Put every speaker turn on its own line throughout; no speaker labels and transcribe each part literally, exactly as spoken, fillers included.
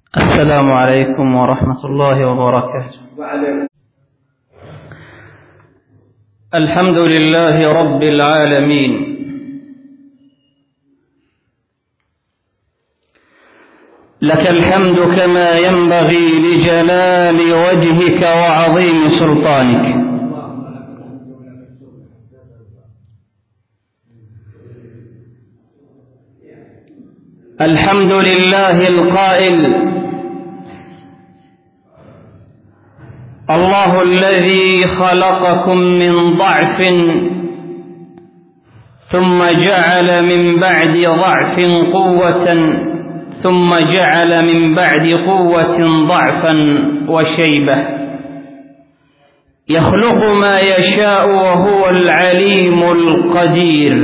السلام عليكم ورحمة الله وبركاته. الحمد لله رب العالمين، لك الحمد كما ينبغي لجلال وجهك وعظيم سلطانك. الحمد لله القائل: الله الذي خلقكم من ضعف ثم جعل من بعد ضعف قوة ثم جعل من بعد قوة ضعفا وشيبة، يخلق ما يشاء وهو العليم القدير.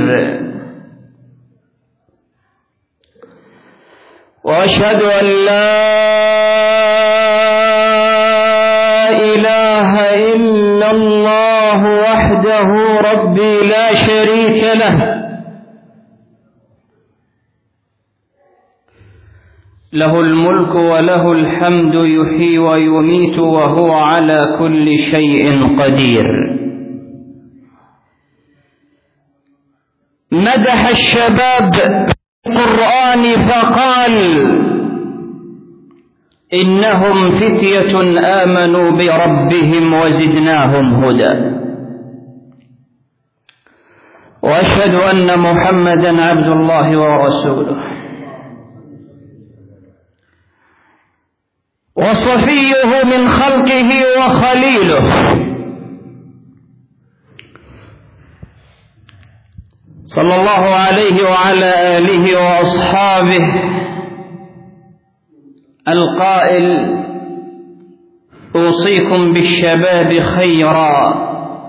وأشهد أن لا إله إلا الله وحده ربي لا شريك له، له الملك وله الحمد يحيي ويميت وهو على كل شيء قدير. مدح الشباب القرآن فقال: إنهم فتية آمنوا بربهم وزدناهم هدى. وأشهد أن محمدا عبد الله ورسوله وصفيه من خلقه وخليله، صلى الله عليه وعلى آله وأصحابه، القائل: أوصيكم بالشباب خيرا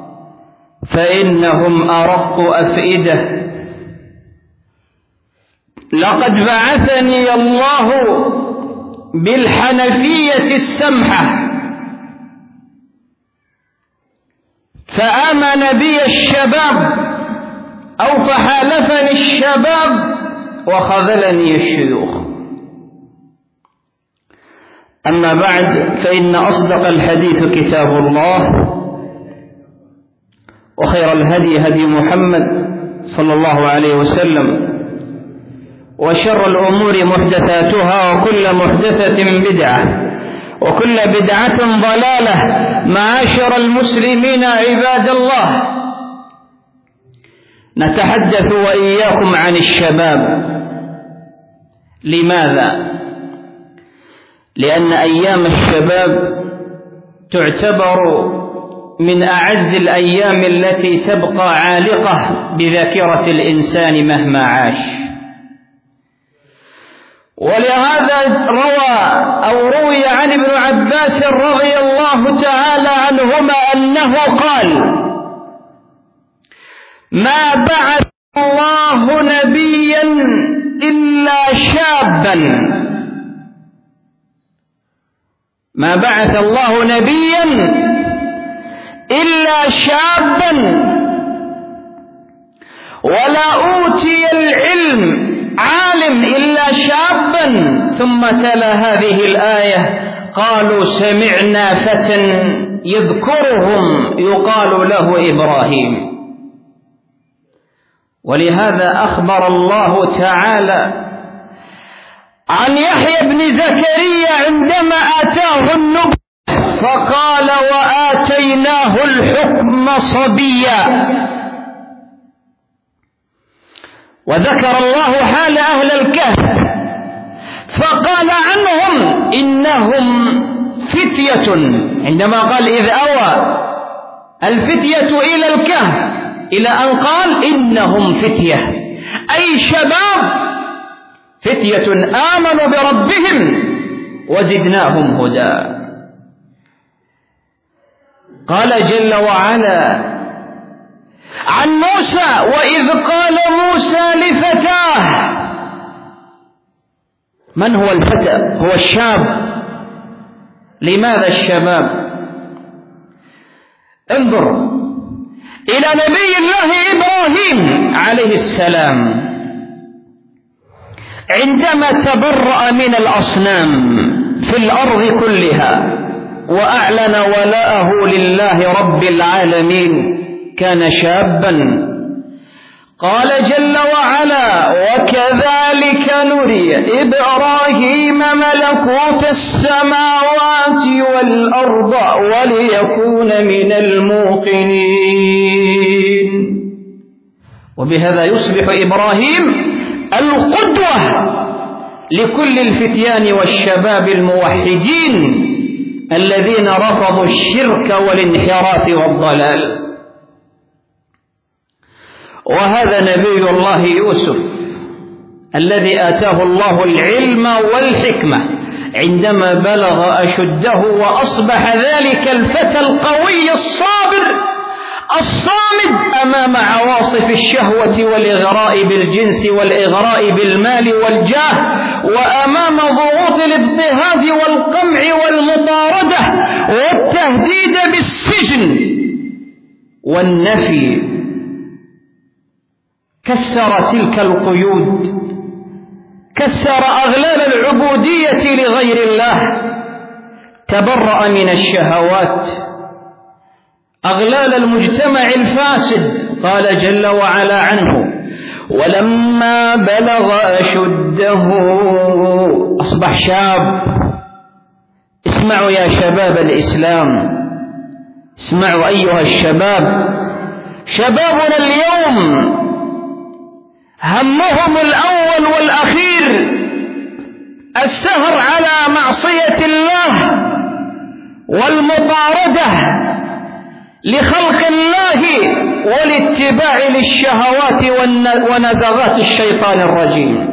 فإنهم أرق أفئدة. لقد بعثني الله بالحنفية السمحة فآمن بي الشباب أو فحالفني الشباب وخذلني الشيوخ. أما بعد، فإن أصدق الحديث كتاب الله، وخير الهدي هدي محمد صلى الله عليه وسلم، وشر الأمور محدثاتها، وكل محدثة بدعة، وكل بدعة ضلالة. معاشر المسلمين عباد الله، نتحدث وإياكم عن الشباب. لماذا؟ لأن أيام الشباب تعتبر من أعز الأيام التي تبقى عالقة بذاكرة الإنسان مهما عاش. ولهذا روى أو روي عن ابن عباس رضي الله تعالى عنهما أنه قال: ما بعث الله نبيا إلا شابا ما بعث الله نبيا إلا شابا ولا أوتي العلم عالم إلا شابا. ثم تلا هذه الآية: قالوا سمعنا فتى يذكرهم يقال له إبراهيم. ولهذا أخبر الله تعالى عن يحيى بن زكريا عندما آتاه النبوة فقال: وآتيناه الحكم صبيا. وذكر الله حال أهل الكهف فقال عنهم: إنهم فتية، عندما قال إذ أوى الفتية إلى الكهف، إلى أن قال إنهم فتية، أي شباب فتية آمنوا بربهم وزدناهم هدى. قال جل وعلا عن موسى: وإذ قال موسى لفتاه. من هو الفتى؟ هو الشاب. لماذا الشباب؟ انظر إلى نبي الله إبراهيم عليه السلام عندما تبرأ من الأصنام في الأرض كلها، وأعلن ولاءه لله رب العالمين، كان شابا. قال جل وعلا: وكذلك نري إبراهيم ملكوت السماوات والأرض وليكون من الموقنين. وبهذا يصبح إبراهيم القدوة لكل الفتيان والشباب الموحدين الذين رفضوا الشرك والانحراف والضلال. وهذا نبي الله يوسف الذي آتاه الله العلم والحكمة عندما بلغ أشده وأصبح ذلك الفتى القوي الصابر الصامد أمام عواصف الشهوة والإغراء بالجنس والإغراء بالمال والجاه، وأمام ضغوط الاضطهاد والقمع والمطاردة والتهديد بالسجن والنفي. كسر تلك القيود، كسر أغلال العبودية لغير الله، تبرأ من الشهوات، أغلال المجتمع الفاسد. قال جل وعلا عنه: ولما بلغ أشده، أصبح شاب. اسمعوا يا شباب الإسلام، اسمعوا أيها الشباب، شبابنا اليوم همهم الأول والأخير السهر على معصية الله والمطاردة لخلق الله والاتباع للشهوات ونزغات الشيطان الرجيم.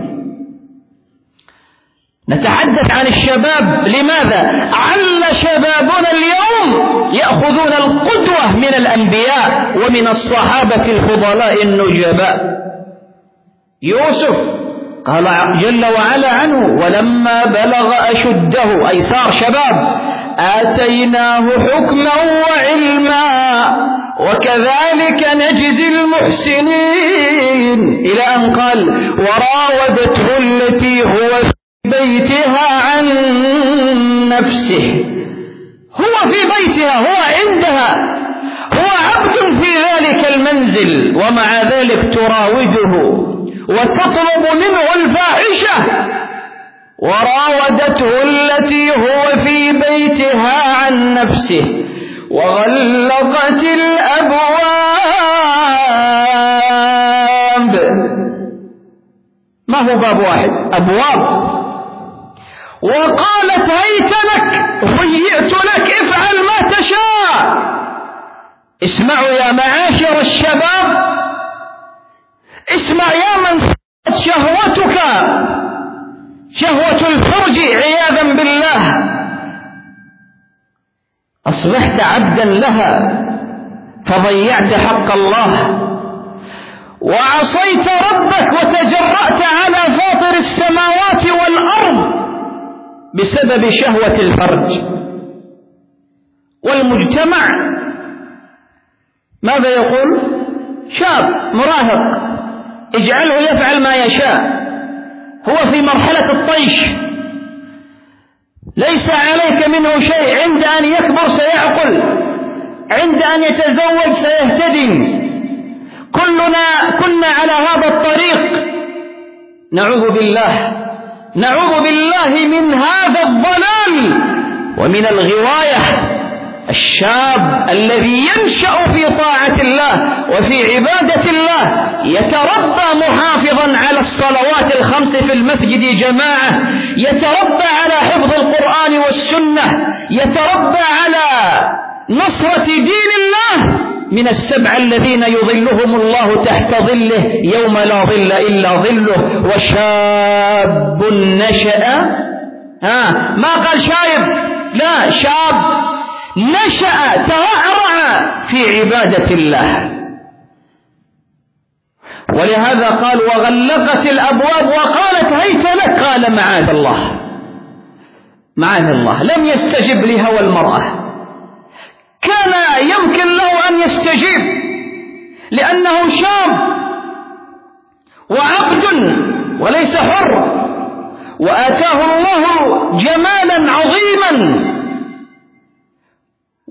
نتحدث عن الشباب، لماذا؟ عل شبابنا اليوم يأخذون القدوة من الأنبياء ومن الصحابة الفضلاء النجباء. يوسف قال جل وعلا عنه: ولما بلغ أشده، أي صار شباب، آتيناه حكما وعلما وكذلك نجزي المحسنين، إلى أن قال: وراودته التي هو في بيتها عن نفسه. هو في بيتها، هو عندها، هو عبد في ذلك المنزل، ومع ذلك تراوده وتطلب منه الفاحشة. وراودته التي هو في بيتها عن نفسه وغلقت الأبواب. ما هو باب واحد، أبواب. وقالت: هيت لك، هيئت لك، افعل ما تشاء. اسمعوا يا معاشر الشباب، اسمع يا من صارت شهوتك شهوة الفرج عياذا بالله، أصبحت عبدا لها فضيعت حق الله وعصيت ربك وتجرأت على فاطر السماوات والأرض بسبب شهوة الفرج. والمجتمع ماذا يقول؟ شاب مراهق اجعله يفعل ما يشاء، هو في مرحلة الطيش، ليس عليك منه شيء، عند أن يكبر سيعقل، عند أن يتزوج سيهتدي. كلنا كنا على هذا الطريق، نعوذ بالله، نعوذ بالله من هذا الضلال ومن الغواية. الشاب الذي ينشأ في طاعة الله وفي عبادة الله يتربى محافظا على الصلوات الخمس في المسجد جماعة، يتربى على حفظ القرآن والسنة، يتربى على نصرة دين الله، من السبع الذين يظلهم الله تحت ظله يوم لا ظل إلا ظله. وشاب نشأ، ها ما قال شايب، لا، شاب نشأ ترعرع في عبادة الله. ولهذا قال: وغلقت الأبواب وقالت: هيت لك. قال: معاذ الله، معاذ الله. لم يستجب لهوى المرأة. كان يمكن له أن يستجيب لأنه شاب وعبد وليس حر، وآتاه الله جمالا عظيما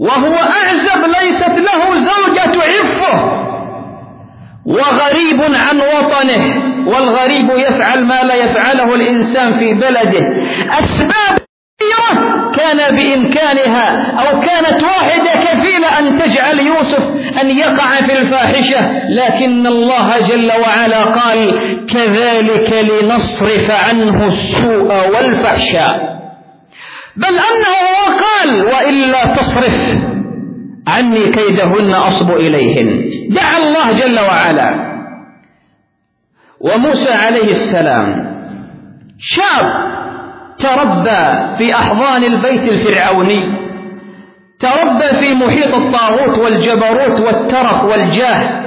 وهو أعزب ليست له زوجة تعفه، وغريب عن وطنه، والغريب يفعل ما لا يفعله الإنسان في بلده. أسباب كثيرة كان بإمكانها أو كانت واحدة كفيلة أن تجعل يوسف أن يقع في الفاحشة، لكن الله جل وعلا قال: كذلك لنصرف عنه السوء والفحشاء، بل أنه قال: وإلا تصرف عني كيدهن أصب إليهن. دعا الله جل وعلا. وموسى عليه السلام شاب تربى في أحضان البيت الفرعوني، تربى في محيط الطاغوت والجبروت والترف والجاه،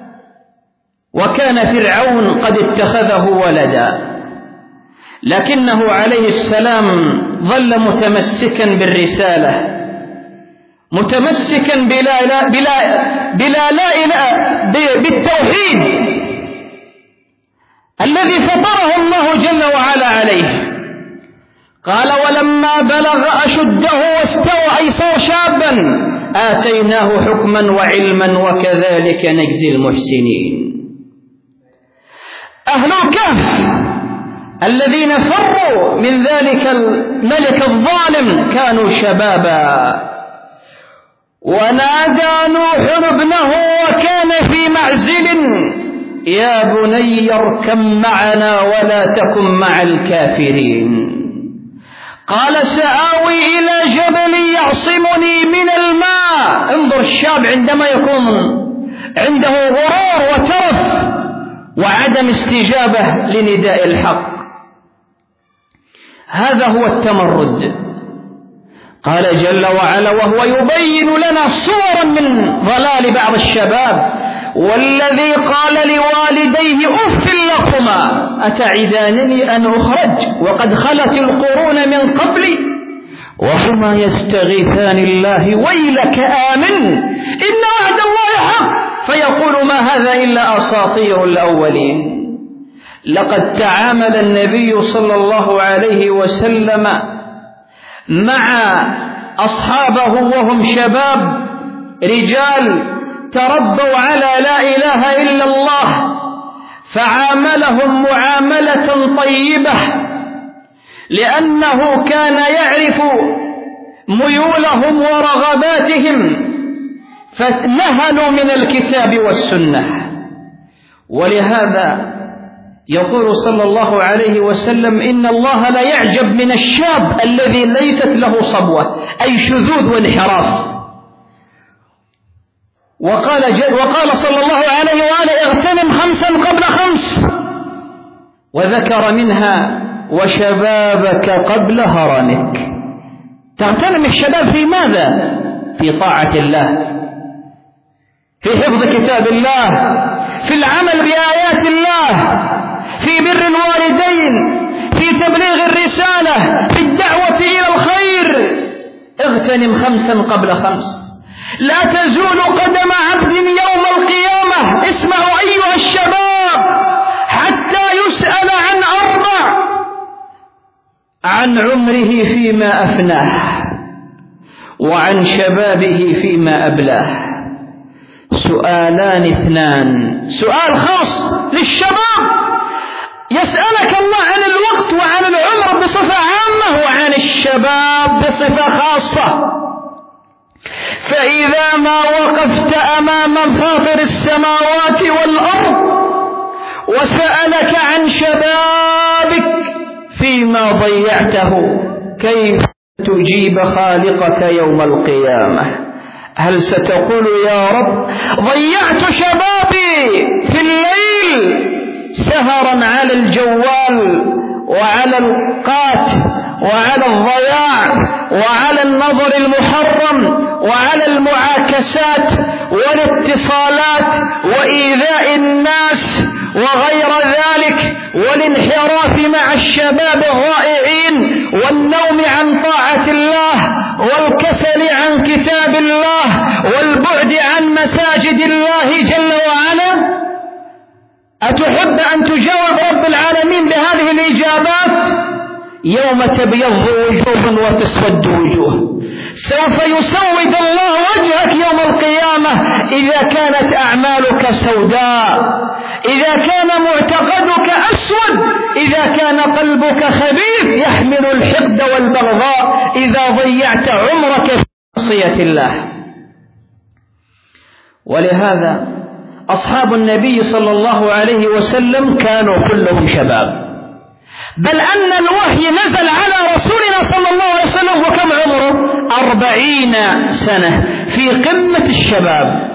وكان فرعون قد اتخذه ولدا، لكنه عليه السلام ظل متمسكا بالرسالة، متمسكا بلا لا بلا بلا لا إله بالتوحيد الذي فطره الله جل وعلا عليه. قال: ولما بلغ أشده واستوى أي صار شابا آتيناه حكما وعلما وكذلك نجزي المحسنين. أهل الكهف الذين فروا من ذلك الملك الظالم كانوا شبابا، ونادى نوح ابنه وكان في معزل: يا بني اركب معنا ولا تكن مع الكافرين. قال: سآوي إلى جبل يعصمني من الماء. انظر الشاب عندما يكون عنده غرور وترف وعدم استجابة لنداء الحق، هذا هو التمرد. قال جل وعلا وهو يبين لنا صورا من ضلال بعض الشباب: والذي قال لوالديه أف لكما أتعدانني أن أخرج وقد خلت القرون من قبلي وهما يستغيثان الله ويلك آمن إن وعد الله حق فيقول ما هذا إلا أساطير الأولين. لقد تعامل النبي صلى الله عليه وسلم مع أصحابه وهم شباب رجال تربوا على لا إله إلا الله، فعاملهم معاملة طيبة لأنه كان يعرف ميولهم ورغباتهم، فنهلوا من الكتاب والسنة. ولهذا يقول صلى الله عليه وسلم: إن الله لا يعجب من الشاب الذي ليست له صبوة، أي شذوذ وانحراف. وقال, وقال صلى الله عليه وآله: اغتنم خمسا قبل خمس، وذكر منها: وشبابك قبل هرمك. تغتنم الشباب في ماذا؟ في طاعة الله، في حفظ كتاب الله، في العمل بآيات الله، في بر الوالدين، في تبليغ الرسالة، في الدعوة إلى الخير. اغتنم خمسا قبل خمس. لا تزول قدم عبد يوم القيامة، اسمعوا أيها الشباب، حتى يسأل عن أربع: عن عمره فيما أفناه، وعن شبابه فيما أبلاه. سؤالان اثنان: سؤال خاص للشباب يسألك الله عن الوقت وعن العمر بصفة عامة، وعن الشباب بصفة خاصة. فإذا ما وقفت أمام فاطر السماوات والأرض وسألك عن شبابك فيما ضيعته، كيف تجيب خالقك يوم القيامة؟ هل ستقول: يا رب ضيعت شبابي في الليل سهرا على الجوال وعلى القات وعلى الضياع وعلى النظر المحرم وعلى المعاكسات والاتصالات وإيذاء الناس وغير ذلك، والانحراف مع الشباب الضائعين، والنوم عن طاعة الله، والكسل عن كتاب الله، والبعد عن مساجد الله جل وعلا؟ أتحب أن تجاوب رب العالمين بهذه الإجابات؟ يوم تبيض وجوه وتسود وجوه. سوف يسود الله وجهك يوم القيامة إذا كانت أعمالك سوداء، إذا كان معتقدك أسود، إذا كان قلبك خبيث يحمل الحقد والبغضاء، إذا ضيعت عمرك في معصية الله. ولهذا أصحاب النبي صلى الله عليه وسلم كانوا كلهم شباب، بل أن الوحي نزل على رسولنا صلى الله عليه وسلم وكم عمره؟ أربعين سنة، في قمة الشباب.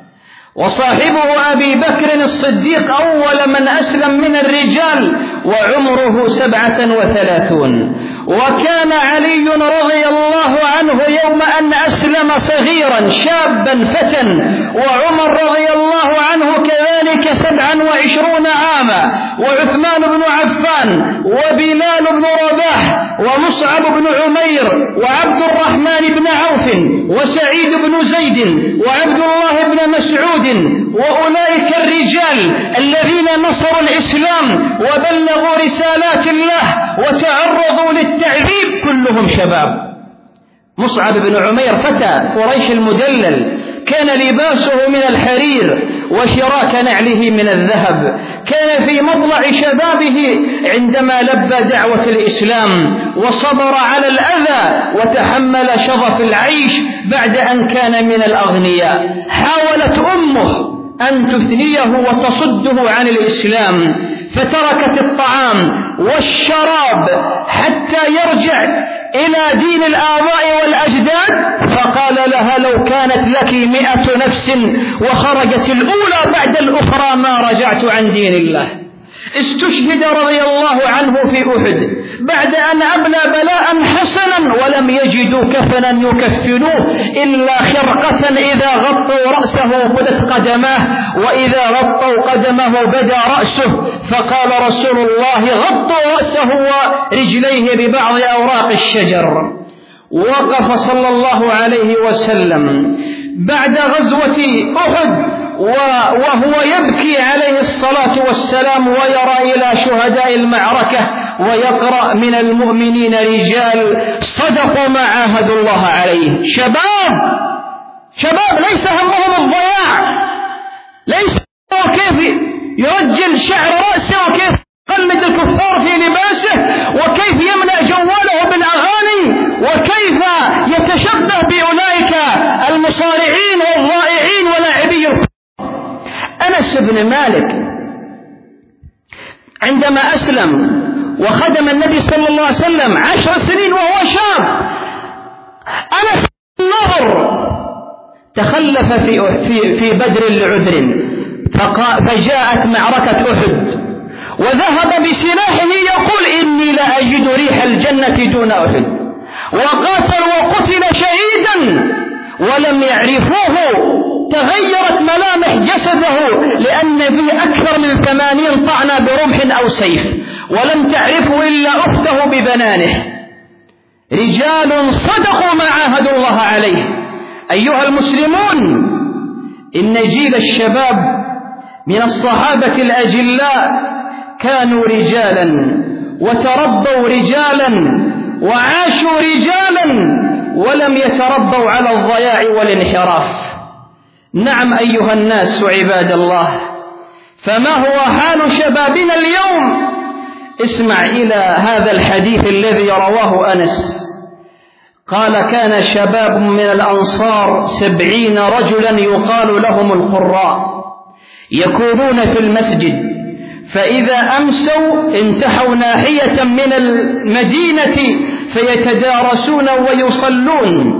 وصاحبه أبي بكر الصديق أول من أسلم من الرجال وعمره سبعة وثلاثون. وكان علي رضي الله عنه يوم أن أسلم صغيرا شابا فتى، وعمر رضي الله عنه كذلك سبعا وعشرون عاما، وعثمان بن عفان وبلال بن رباح ومصعب بن عمير وعبد الرحمن بن عوف وسعيد بن زيد وعبد الله بن مسعود، وأولئك الرجال الذين نصروا الإسلام وبلغوا رسالات الله وتعرضوا للتعذيب كلهم شباب. مصعب بن عمير فتى قريش المدلل، كان لباسه من الحرير وشراك نعله من الذهب، كان في مطلع شبابه عندما لبى دعوة الإسلام وصبر على الأذى وتحمل شظف العيش بعد أن كان من الأغنياء. حاولت أمه أن تثنيه وتصده عن الإسلام، فتركت الطعام والشراب حتى يرجع إلى دين الآباء والأجداد، فقال لها لو كانت لك مئة نفس وخرجت الأولى بعد الأخرى ما رجعت عن دين الله. استشهد رضي الله عنه في أحد بعد أن أبلى بلاء حسنا ولم يجدوا كفنا يكفنوه إلا خرقة إذا غطوا رأسه بدت قدماه، وإذا غطوا قدمه بدا رأسه، فقال رسول الله غطوا رأسه ورجليه ببعض أوراق الشجر. وقف صلى الله عليه وسلم بعد غزوة أحد وهو يبكي عليه الصلاة والسلام ويرى إلى شهداء المعركة ويقرأ من المؤمنين رجال صدقوا ما عاهدوا الله عليه. شباب شباب ليس همهم الضياع، ليس كيف يرجل شعر رأسه وكيف يقلد الكفار في لباسه وكيف يملأ جواله بالأغاني وكيف يتشبه بأولئك المصارعين والضائعين ولاعبي الكفار. أنس بن مالك عندما أسلم وخدم النبي صلى الله عليه وسلم عشر سنين وهو شاب، أنس النضر تخلف في في في بدر لعذر، فجاءت معركة أحد وذهب بسلاحه يقول إني لا أجد ريح الجنة دون أحد، وقاتل وقتل شهيدا ولم يعرفوه. تغيرت ملامح جسده لأن فيه أكثر من ثمانين طعنة برمح أو سيف، ولم تعرفه إلا أخته ببنانه. رجال صدقوا ما عاهدوا الله عليه. أيها المسلمون، إن جيل الشباب من الصحابة الأجلاء كانوا رجالا وتربوا رجالا وعاشوا رجالا ولم يتربوا على الضياع والانحراف. نعم أيها الناس عباد الله، فما هو حال شبابنا اليوم؟ اسمع إلى هذا الحديث الذي رواه أنس، قال كان شباب من الأنصار سبعين رجلا يقال لهم القراء يكونون في المسجد، فإذا أمسوا انتحوا ناحية من المدينة فيتدارسون ويصلون،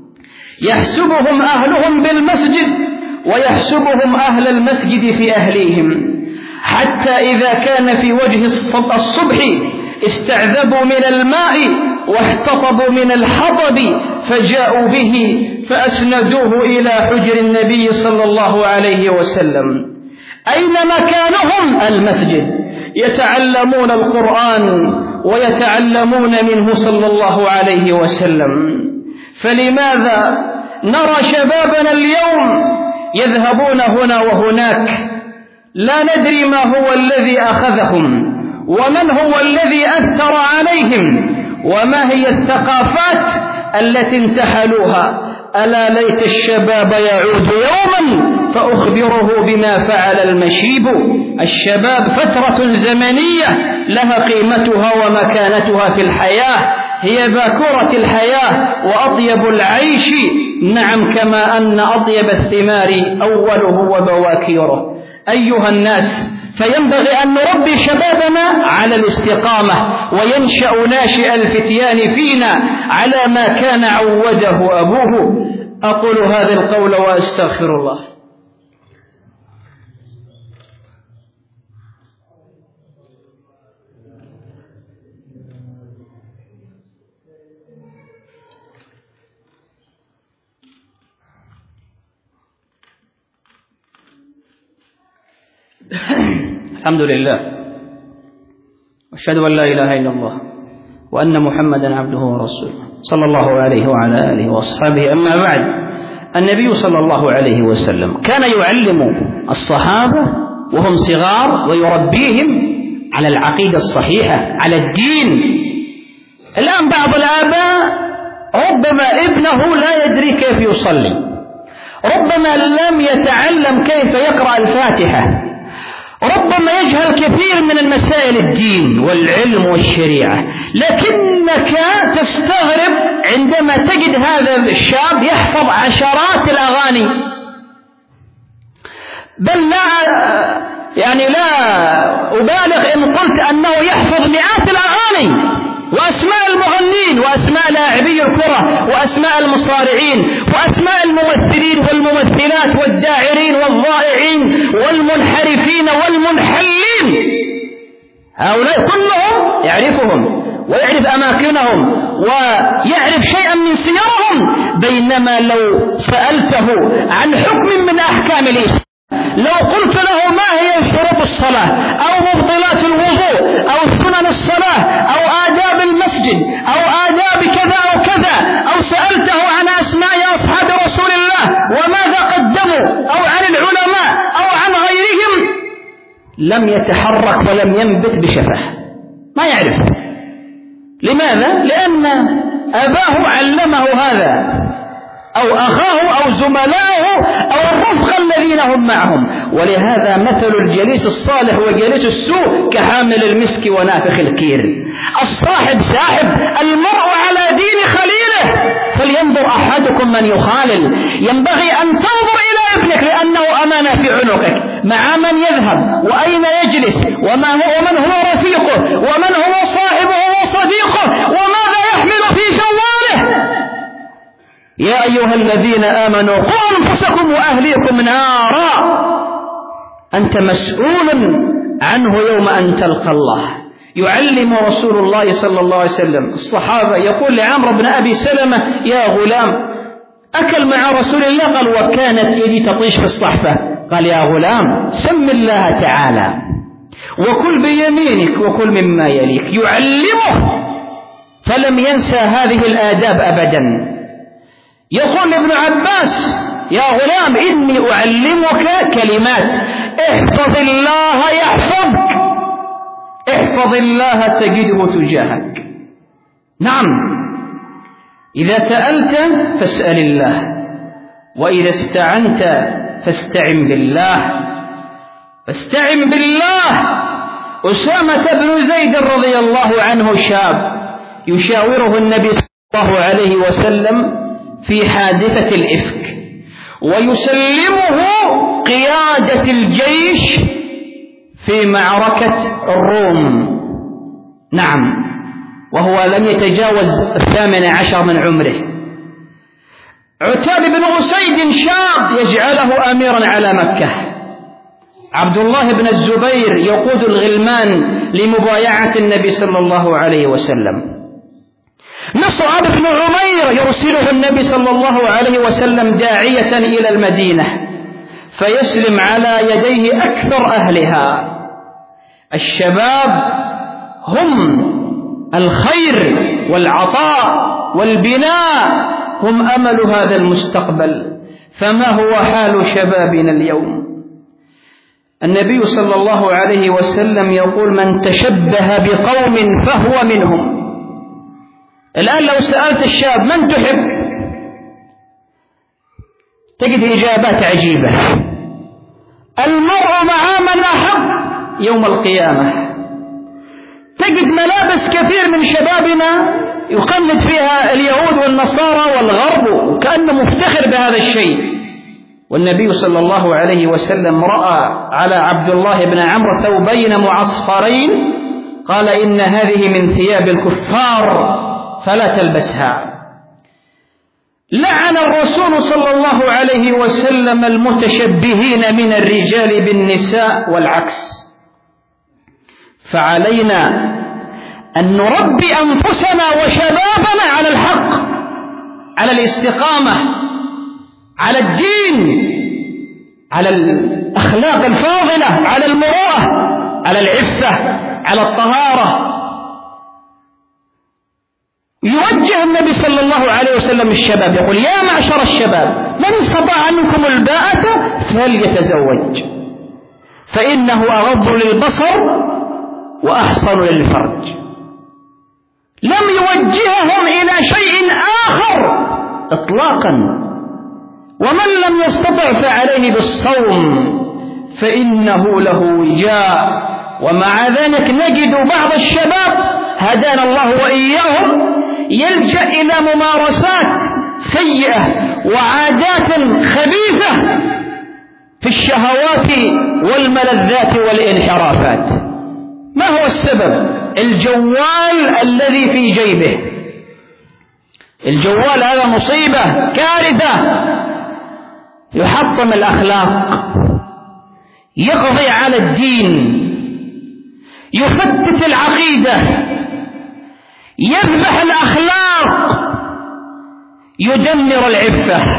يحسبهم أهلهم بالمسجد ويحسبهم أهل المسجد في أهليهم، حتى إذا كان في وجه الصبح استعذبوا من الماء واحتطبوا من الحطب فجاءوا به فأسندوه إلى حجر النبي صلى الله عليه وسلم. أين مكانهم؟ المسجد، يتعلمون القرآن ويتعلمون منه صلى الله عليه وسلم. فلماذا نرى شبابنا اليوم يذهبون هنا وهناك لا ندري ما هو الذي أخذهم ومن هو الذي أثر عليهم وما هي الثقافات التي انتحلوها. ألا ليت الشباب يعود يوما فأخبره بما فعل المشيب. الشباب فترة زمنية لها قيمتها ومكانتها في الحياة، هي باكورة الحياة وأطيب العيش، نعم، كما أن أطيب الثمار أوله وبواكيره. أيها الناس، فينبغي أن نربي شبابنا على الاستقامة، وينشأ ناشئ الفتيان فينا على ما كان عوده أبوه. أقول هذا القول وأستغفر الله. الحمد لله، وأشهد أن لا إله إلا الله وأن محمدا عبده ورسوله صلى الله عليه وعلى آله وأصحابه. أما بعد، النبي صلى الله عليه وسلم كان يعلم الصحابة وهم صغار ويربيهم على العقيدة الصحيحة، على الدين. الآن بعض الآباء ربما ابنه لا يدري كيف يصلي، ربما لم يتعلم كيف يقرأ الفاتحة، ربما يجهل كثير من المسائل الدين والعلم والشريعة، لكنك تستغرب عندما تجد هذا الشاب يحفظ عشرات الأغاني، بل لا يعني لا أبالغ إن قلت أنه يحفظ مئات الأغاني وأسماء المغنين وأسماء لاعبي الكرة وأسماء المصارعين وأسماء الممثلين والممثلات والداعرين والضائعين والمنحرفين والمنحلين. هؤلاء كلهم يعرفهم ويعرف أماكنهم ويعرف شيئا من سيرهم، بينما لو سألته عن حكم من أحكام الإسلام، لو قلت له ما هي شروط الصلاة أو مبطلات الوضوء أو سنن الصلاة أو آداب المسجد أو آداب كذا أو كذا، أو سألته عن أسماء أصحاب رسول الله وماذا قدموا أو عن العلماء أو عن غيرهم، لم يتحرك ولم ينبت بشفاه، ما يعرف. لماذا؟ لأن أباه علمه هذا أو أخاه أو زملائه أو الرفق الذين هم معهم. ولهذا مثل الجليس الصالح وجليس السوء كحامل المسك ونافخ الكير. الصاحب ساحب، المرء على دين خليله، فلينظر أحدكم من يخالل. ينبغي أن تنظر إلى ابنك لأنه أمانة في عنقك، مع من يذهب وأين يجلس وما هو ومن هو رفيقه ومن هو صاحبه وصديقه وماذا يحمل في جواله. يا أيها الذين آمنوا قوا أنفسكم وأهليكم نارا، أنت مسؤول عنه يوم أن تلقى الله. يعلم رسول الله صلى الله عليه وسلم الصحابة، يقول لعمرو بن أبي سلمة: يا غلام، أكل مع رسول الله؟ قال: وكانت يدي تطيش في الصحفة. قال: يا غلام، سم الله تعالى وكل بيمينك وكل مما يليك. يعلمه فلم ينسى هذه الآداب أبدا. يقول ابن عباس: يا غلام، إني أعلمك كلمات، احفظ الله يحفظك، احفظ الله تجده تجاهك. نعم، إذا سألت فاسأل الله، وإذا استعنت فاستعن بالله، فاستعن بالله. أسامة بن زيد رضي الله عنه شاب يشاوره النبي صلى الله عليه وسلم في حادثة الإفك، ويسلمه قيادة الجيش في معركة الروم. نعم، وهو لم يتجاوز الثامن عشر من عمره. عتاب بن أسيد شاب يجعله أميرا على مكة. عبد الله بن الزبير يقود الغلمان لمبايعة النبي صلى الله عليه وسلم. مصعب بن عمير يرسله النبي صلى الله عليه وسلم داعية إلى المدينة، فيسلم على يديه أكثر أهلها. الشباب هم الخير والعطاء والبناء، هم أمل هذا المستقبل. فما هو حال شبابنا اليوم؟ النبي صلى الله عليه وسلم يقول: من تشبه بقوم فهو منهم. الآن لو سألت الشاب: من تحب؟ تجد إجابات عجيبة. المرء مع من أحب يوم القيامة. تجد ملابس كثير من شبابنا يقلد فيها اليهود والنصارى والغرب وكأنه مفتخر بهذا الشيء، والنبي صلى الله عليه وسلم رأى على عبد الله بن عمرو ثوبين معصفرين قال: إن هذه من ثياب الكفار فلا تلبسها. لعن الرسول صلى الله عليه وسلم المتشبهين من الرجال بالنساء والعكس. فعلينا أن نربي أنفسنا وشبابنا على الحق، على الاستقامة، على الدين، على الأخلاق الفاضلة، على المروءة، على العفة، على الطهارة. يوجه النبي صلى الله عليه وسلم الشباب يقول: يا معشر الشباب، من استطاع منكم الباءة فليتزوج، فإنه أغض للبصر وأحصن للفرج. لم يوجههم إلى شيء آخر إطلاقا. ومن لم يستطع فعليه بالصوم فإنه له وجاء. ومع ذلك نجد بعض الشباب هدانا الله وإياهم يلجأ إلى ممارسات سيئة وعادات خبيثة في الشهوات والملذات والانحرافات. ما هو السبب؟ الجوال الذي في جيبه. الجوال هذا مصيبة، كارثة، يحطم الأخلاق، يقضي على الدين، يفتت العقيدة، يذبح الأخلاق، يدمر العفة.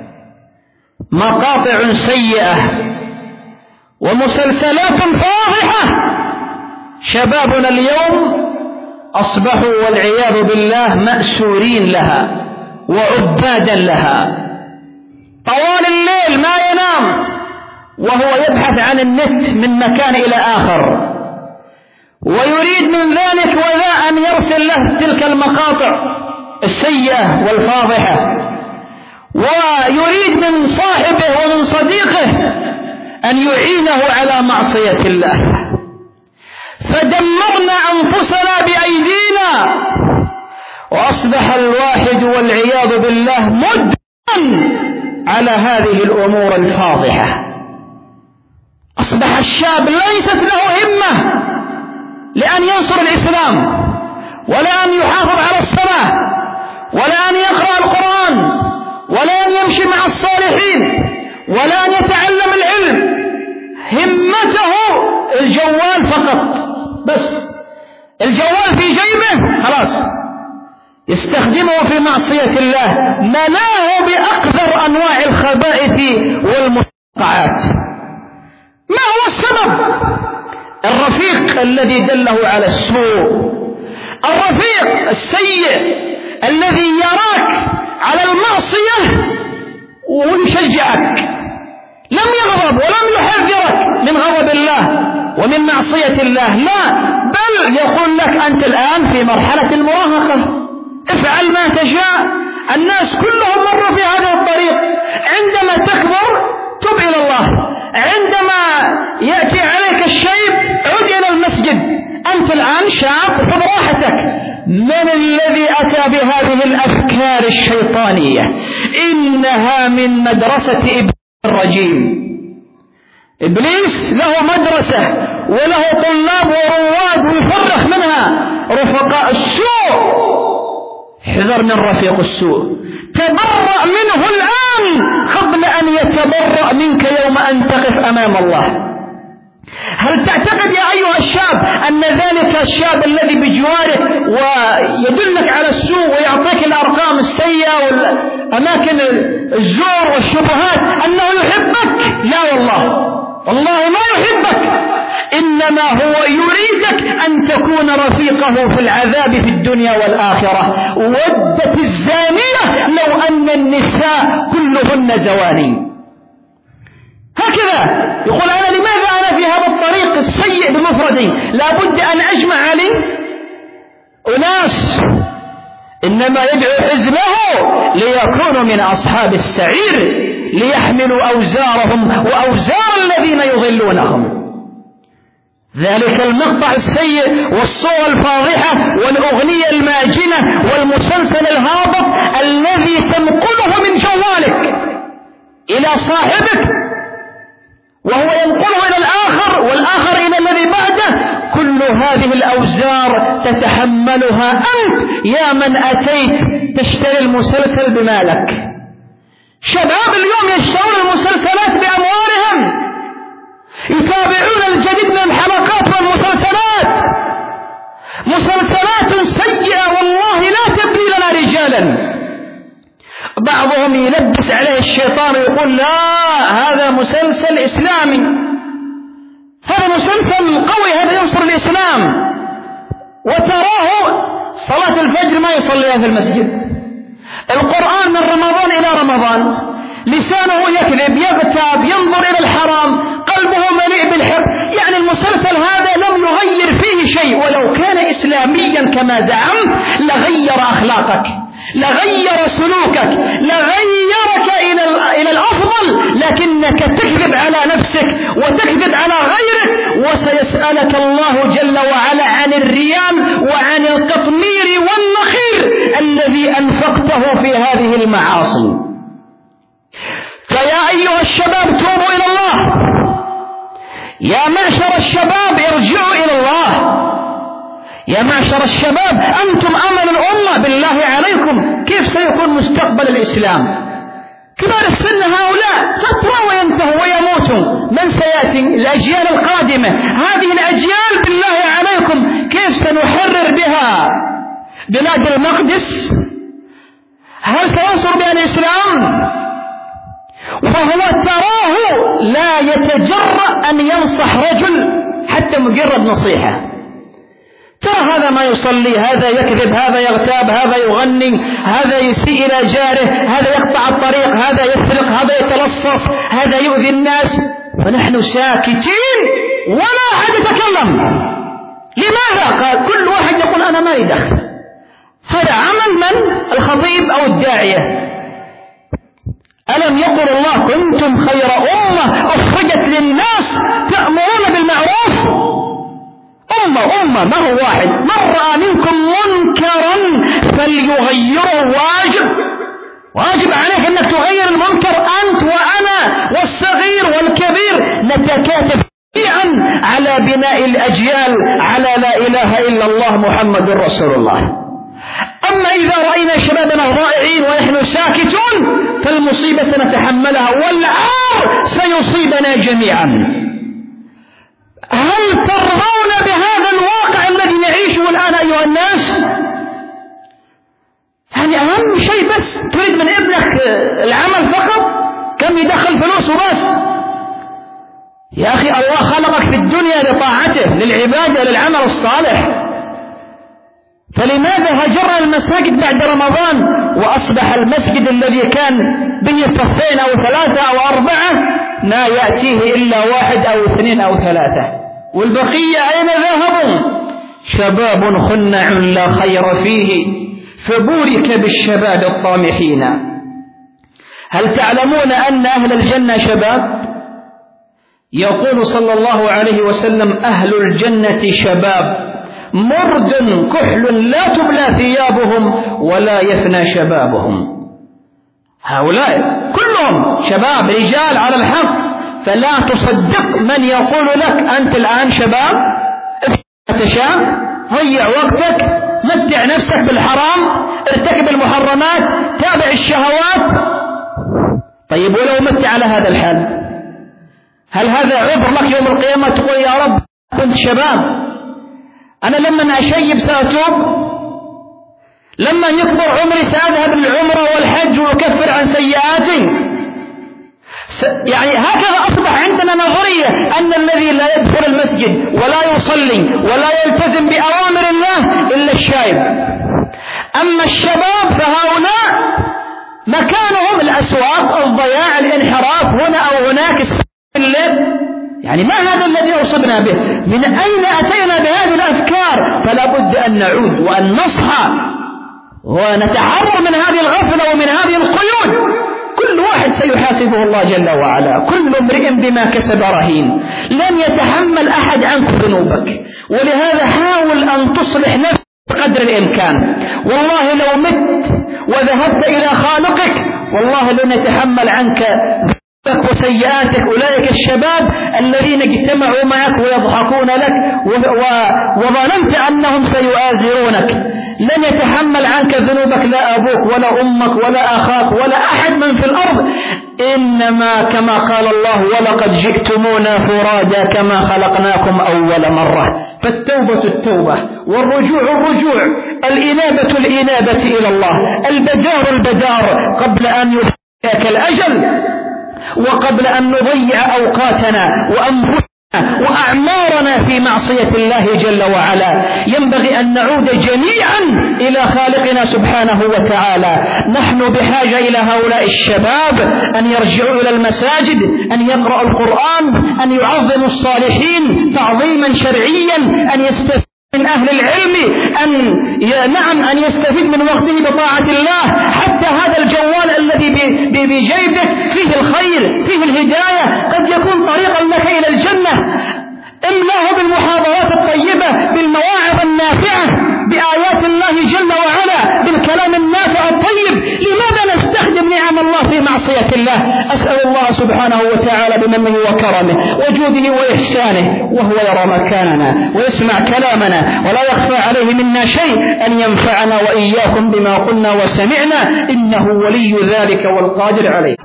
مقاطع سيئة ومسلسلات فاضحة. شبابنا اليوم أصبحوا والعياذ بالله مأسورين لها وعبادا لها. طوال الليل ما ينام وهو يبحث عن النت من مكان إلى آخر، ويريد من ذلك وذا أن يرسل له تلك المقاطع السيئة والفاضحة، ويريد من صاحبه ومن صديقه أن يعينه على معصية الله. فدمرنا أنفسنا بأيدينا، وأصبح الواحد والعياذ بالله مدمن على هذه الأمور الفاضحة. أصبح الشاب ليست له همة لأن ينصر الإسلام، ولا أن يحافظ على الصلاة، ولا أن يقرأ القرآن، ولا أن يمشي مع الصالحين، ولا أن يتعلم العلم. همته الجوال فقط، بس الجوال في جيبه خلاص يستخدمه في معصية الله، ملاه بأقذر أنواع الخبائث والمنقعات. ما هو السبب؟ الرفيق الذي دله على السوء، الرفيق السيء الذي يراك على المعصية ويشجعك، لم يغضب ولم يحذرك من غضب الله ومن معصية الله، لا، بل يقول لك أنت الآن في مرحلة المراهقة، افعل ما تشاء. الناس كلهم مروا في هذا الطريق. عندما تكبر تب إلى الله، عندما يأتي عليك الشيب عد إلى المسجد. أنت الآن شاب، خذ راحتك. من الذي أتى بهذه الأفكار الشيطانية؟ إنها من مدرسة إبليس الرجيم. إبليس له مدرسة وله طلاب ورواد ويفرخ منها رفقاء السوء. احذر من رفيق السوء، تبرأ منه الآن قبل أن يتبرأ منك يوم أن تقف أمام الله. هل تعتقد يا أيها الشاب أن ذلك الشاب الذي بجوارك ويدلك على السوء ويعطيك الأرقام السيئة والأماكن الزور والشبهات أنه يحبك؟ لا والله، والله ما يحبك، إنما هو يريدك أن تكون رفيقه في العذاب في الدنيا والآخرة. ودت الزانية لو أن النساء كلهن زواني. هكذا يقول: أنا لماذا أنا في الطريق السيء بمفرده، لا بد أن أجمع عليه أناس إنما يدعو حزبه ليكونوا من أصحاب السعير ليحملوا أوزارهم وأوزار الذين يضلونهم. ذلك المقطع السيء والصورة الفاضحة والأغنية الماجنة والمسلسل الهابط الذي تنقله من جوالك إلى صاحبك وهو ينقله إلى الآخر والآخر إلى الذي بعده، كل هذه الأوزار تتحملها أنت يا من أتيت تشتري المسلسل بمالك. شباب اليوم يشترون المسلسلات بأموالهم، يتابعون الجديد من الحلقات والمسلسلات، مسلسلات سيئة والله لا تبني لنا رجالا. بعضهم يلبس عليه الشيطان ويقول لا هذا مسلسل إسلامي، هذا مسلسل قوي، هذا ينصر الإسلام، وتراه صلاة الفجر ما يصليها في المسجد، القرآن من رمضان إلى رمضان، لسانه يكذب يغتاب ينظر إلى الحرام، قلبه مليء بالحب. يعني المسلسل هذا لم يغير فيه شيء، ولو كان إسلاميا كما زعم لغير أخلاقك، لغير سلوكك، لغيرك إلى إلى الأفضل، لكنك تكذب على نفسك وتكذب على غيرك، وسيسألك الله جل وعلا عن الريال وعن القطمير والنخير الذي أنفقته في هذه المعاصي. فيا أيها الشباب توبوا إلى الله، يا معشر الشباب ارجعوا إلى الله، يا معشر الشباب أنتم أمل الأمة، بالله عليكم كيف سيكون مستقبل الإسلام؟ كبار السن هؤلاء فترة وينتهوا ويموتوا، من سيأتي؟ الأجيال القادمة. هذه الأجيال بالله عليكم كيف سنحرر بها بلاد المقدس؟ هل سينصر بها الإسلام؟ وهو تراه لا يتجرأ أن ينصح رجل حتى مجرد نصيحة. ترى هذا ما يصلي، هذا يكذب، هذا يغتاب، هذا يغني، هذا يسيء إلى جاره، هذا يقطع الطريق، هذا يسرق، هذا يتلصص، هذا يؤذي الناس، فنحن ساكتين ولا أحد يتكلم. لماذا؟ قال كل واحد يقول أنا ما يدخل. هذا عمل من؟ الخطيب أو الداعية. ألم يقل الله كنتم خير أمة أخرجت للناس تأمرون بالمعروف؟ أمة أمة ما هو واحد. من رأى منكم منكرا فليغيره، واجب واجب عليك أنك تغير المنكر أنت وأنا والصغير والكبير، نتكاتف جميعا على بناء الأجيال على لا إله إلا الله محمد رسول الله. أما إذا رأينا شبابنا ضائعين ونحن ساكتون فالمصيبة نتحملها والعار سيصيبنا جميعا. هل ترضون بهذا الواقع الذي نعيشه الآن أيها الناس؟ يعني أهم شيء بس تريد من ابنك العمل فقط، كم يدخل فلوس وبس. يا أخي الله خلقك في الدنيا لطاعته، للعبادة، للعمل الصالح، فلماذا هجرنا المساجد بعد رمضان وأصبح المسجد الذي كان به صفين أو ثلاثة أو أربعة ما يأتيه إلا واحد أو اثنين أو ثلاثة، والبقية أين ذهبوا؟ شباب خنع لا خير فيه فبورك بالشباب الطامحين. هل تعلمون أن أهل الجنة شباب؟ يقول صلى الله عليه وسلم أهل الجنة شباب مرد كحل لا تبلى ثيابهم ولا يفنى شبابهم. هؤلاء كلهم شباب رجال على الحق، فلا تصدق من يقول لك أنت الآن شباب، تشاء، ضيع وقتك، متع نفسك بالحرام، ارتكب المحرمات، تابع الشهوات. طيب ولو مت على هذا الحال هل هذا عذر لك يوم القيامة تقول يا رب كنت شباب؟ أنا لما أشيب سأتوب، لما يكبر عمري سأذهب للعمرة والحج وأكفر عن سيئاتي. يعني هكذا أصبح عندنا نظرية أن الذي لا يدخل المسجد ولا يصلي ولا يلتزم بأوامر الله إلا الشايب. أما الشباب فهؤلاء مكانهم الأسواق، الضياع، الانحراف هنا أو هناك، الليل يعني ما هذا الذي أصبنا به؟ من أين أتينا بهذه الأفكار؟ فلا بد أن نعود وأن نصحى ونتحرر من هذه الغفلة ومن هذه القيود. كل واحد سيحاسبه الله جل وعلا، كل امرئ بما كسب رهين، لن يتحمل أحد عنك ذنوبك. ولهذا حاول أن تصلح نفسك بقدر الإمكان. والله لو مت وذهبت إلى خالقك والله لن يتحمل عنك ذنوبك وسيئاتك أولئك الشباب الذين اجتمعوا معك ويضحكون لك وظننت أنهم سيؤازرونك. لن يتحمل عنك ذنوبك لا أبوك ولا أمك ولا أخاك ولا أحد من في الأرض، إنما كما قال الله ولقد جئتمونا فرادا كما خلقناكم أول مرة. فالتوبة التوبة، والرجوع الرجوع، الإنابة الإنابة إلى الله، البدار البدار قبل أن يفيك الأجل وقبل أن نضيع أوقاتنا وأنفسنا وأعمارنا في معصية الله جل وعلا. ينبغي أن نعود جميعا إلى خالقنا سبحانه وتعالى. نحن بحاجة إلى هؤلاء الشباب أن يرجعوا إلى المساجد، أن يقرأوا القرآن، أن يعظموا الصالحين تعظيما شرعيا، أن يستفيدوا من أهل العلم، أن نعم أن يستفيد من وقته بطاعة الله. حتى هذا الجوال الذي بجيبك فيه الخير فيه الهداية، قد يكون طريقا لك إلى الجنة. املاه بالمحاضرات الطيبة، بالمواعظ النافعة، بآيات الله جل وعلا، بالكلام النافع الطيب. لماذا نستخدم نعم الله في معصية الله؟ أسأل الله سبحانه وتعالى بمنه وكرمه وجوده وإحسانه وهو يرى مكاننا ويسمع كلامنا ولا يخفى عليه منا شيء، أن ينفعنا وإياكم بما قلنا وسمعنا، إنه ولي ذلك والقادر عليه.